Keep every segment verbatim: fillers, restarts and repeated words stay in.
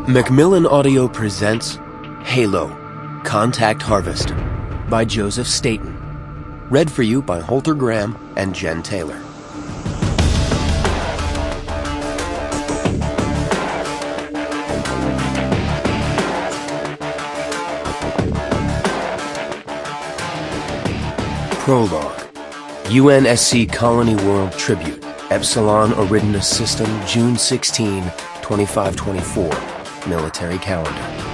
Macmillan Audio presents Halo, Contact Harvest by Joseph Staten. Read for you by Holter Graham and Jen Taylor. Prologue. U N S C Colony World Tribute, Epsilon Eridanus System, June sixteenth, twenty-five twenty-four. Military calendar.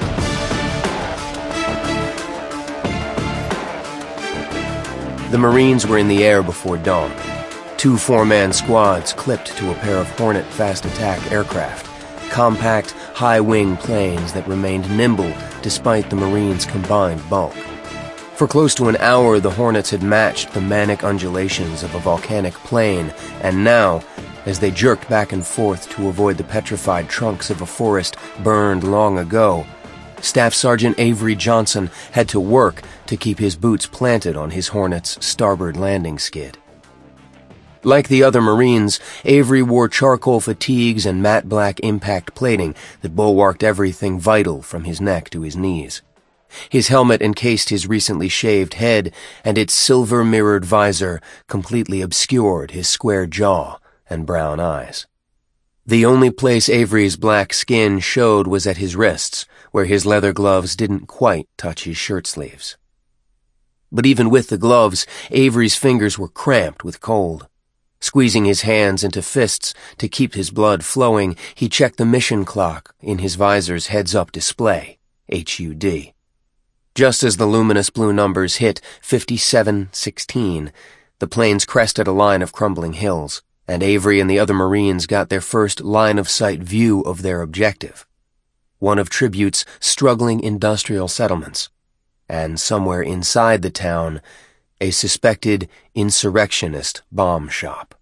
The Marines were in the air before dawn. Two four-man squads clipped to a pair of Hornet fast-attack aircraft, compact, high-wing planes that remained nimble despite the Marines' combined bulk. For close to an hour, the Hornets had matched the manic undulations of a volcanic plain, and now, as they jerked back and forth to avoid the petrified trunks of a forest burned long ago, Staff Sergeant Avery Johnson had to work to keep his boots planted on his Hornet's starboard landing skid. Like the other Marines, Avery wore charcoal fatigues and matte black impact plating that bulwarked everything vital from his neck to his knees. His helmet encased his recently shaved head, and its silver-mirrored visor completely obscured his square jaw and brown eyes. The only place Avery's black skin showed was at his wrists, where his leather gloves didn't quite touch his shirt sleeves. But even with the gloves, Avery's fingers were cramped with cold. Squeezing his hands into fists to keep his blood flowing, he checked the mission clock in his visor's heads-up display, H U D. Just as the luminous blue numbers hit fifty-seven sixteen, the planes crested a line of crumbling hills, and Avery and the other Marines got their first line-of-sight view of their objective, one of Tribute's struggling industrial settlements, and somewhere inside the town, a suspected insurrectionist bomb shop.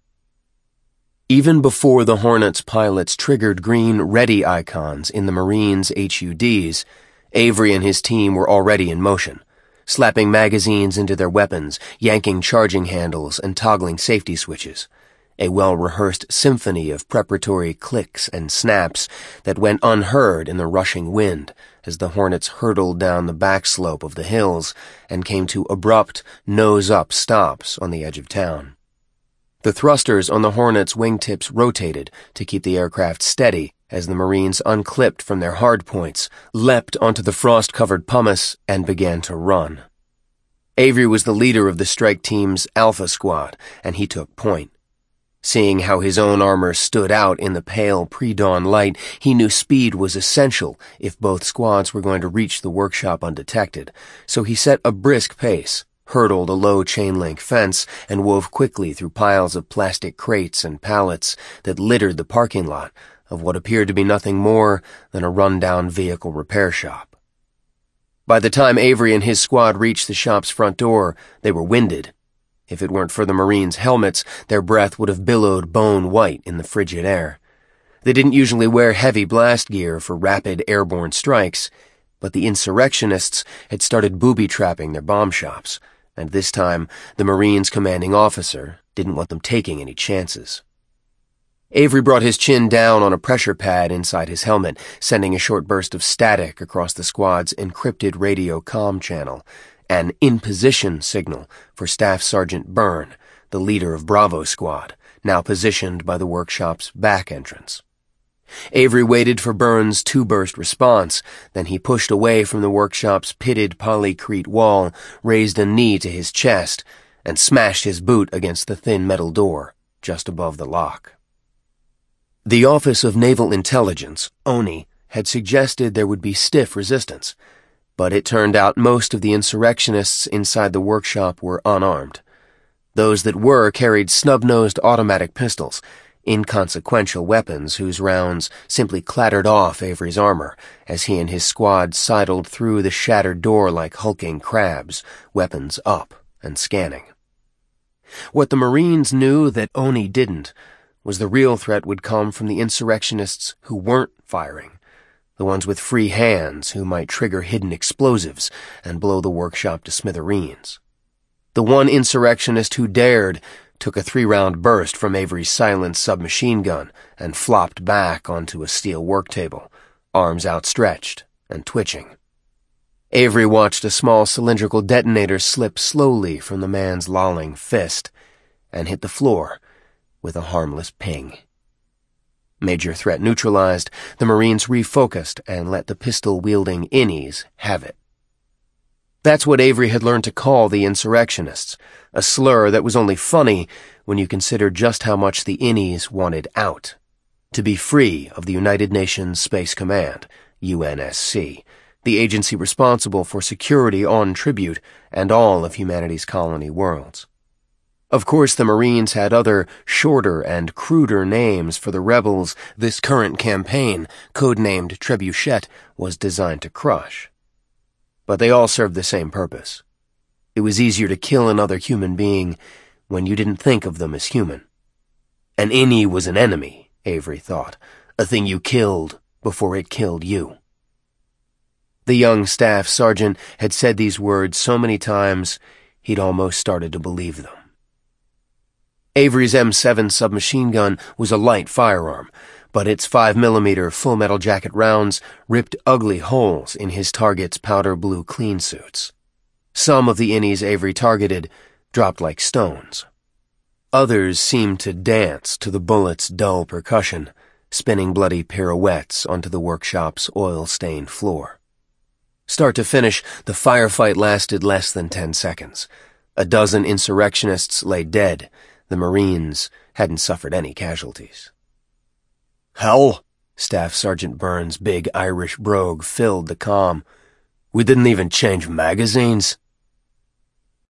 Even before the Hornets pilots triggered green ready icons in the Marines' H U Ds, Avery and his team were already in motion, slapping magazines into their weapons, yanking charging handles, and toggling safety switches. A well-rehearsed symphony of preparatory clicks and snaps that went unheard in the rushing wind as the Hornets hurtled down the back slope of the hills and came to abrupt, nose-up stops on the edge of town. The thrusters on the Hornets' wingtips rotated to keep the aircraft steady as the Marines unclipped from their hardpoints, leapt onto the frost-covered pumice, and began to run. Avery was the leader of the strike team's Alpha Squad, and he took point. Seeing how his own armor stood out in the pale pre-dawn light, he knew speed was essential if both squads were going to reach the workshop undetected, so he set a brisk pace, hurdled a low chain-link fence, and wove quickly through piles of plastic crates and pallets that littered the parking lot of what appeared to be nothing more than a run-down vehicle repair shop. By the time Avery and his squad reached the shop's front door, they were winded. If it weren't for the Marines' helmets, their breath would have billowed bone-white in the frigid air. They didn't usually wear heavy blast gear for rapid airborne strikes, but the insurrectionists had started booby-trapping their bomb shops, and this time the Marines' commanding officer didn't want them taking any chances. Avery brought his chin down on a pressure pad inside his helmet, sending a short burst of static across the squad's encrypted radio comm channel, an in-position signal for Staff Sergeant Byrne, the leader of Bravo Squad, now positioned by the workshop's back entrance. Avery waited for Byrne's two-burst response, then he pushed away from the workshop's pitted polycrete wall, raised a knee to his chest, and smashed his boot against the thin metal door just above the lock. The Office of Naval Intelligence, O N I, had suggested there would be stiff resistance, but it turned out most of the insurrectionists inside the workshop were unarmed. Those that were carried snub-nosed automatic pistols, inconsequential weapons whose rounds simply clattered off Avery's armor as he and his squad sidled through the shattered door like hulking crabs, weapons up and scanning. What the Marines knew that O N I didn't was the real threat would come from the insurrectionists who weren't firing, the ones with free hands who might trigger hidden explosives and blow the workshop to smithereens. The one insurrectionist who dared took a three-round burst from Avery's silenced submachine gun and flopped back onto a steel work table, arms outstretched and twitching. Avery watched a small cylindrical detonator slip slowly from the man's lolling fist and hit the floor with a harmless ping. Major threat neutralized, the Marines refocused and let the pistol-wielding innies have it. That's what Avery had learned to call the insurrectionists, a slur that was only funny when you considered just how much the innies wanted out. To be free of the United Nations Space Command, U N S C, the agency responsible for security on Tribute and all of humanity's colony worlds. Of course, the Marines had other, shorter and cruder names for the rebels this current campaign, codenamed Trebuchet, was designed to crush. But they all served the same purpose. It was easier to kill another human being when you didn't think of them as human. An innie was an enemy, Avery thought, a thing you killed before it killed you. The young staff sergeant had said these words so many times he'd almost started to believe them. Avery's M seven submachine gun was a light firearm, but its five millimeter full metal jacket rounds ripped ugly holes in his target's powder blue clean suits. Some of the innies Avery targeted dropped like stones. Others seemed to dance to the bullet's dull percussion, spinning bloody pirouettes onto the workshop's oil-stained floor. Start to finish, the firefight lasted less than ten seconds. A dozen insurrectionists lay dead. The Marines hadn't suffered any casualties. "Hell," Staff Sergeant Burns' big Irish brogue filled the comm. "We didn't even change magazines."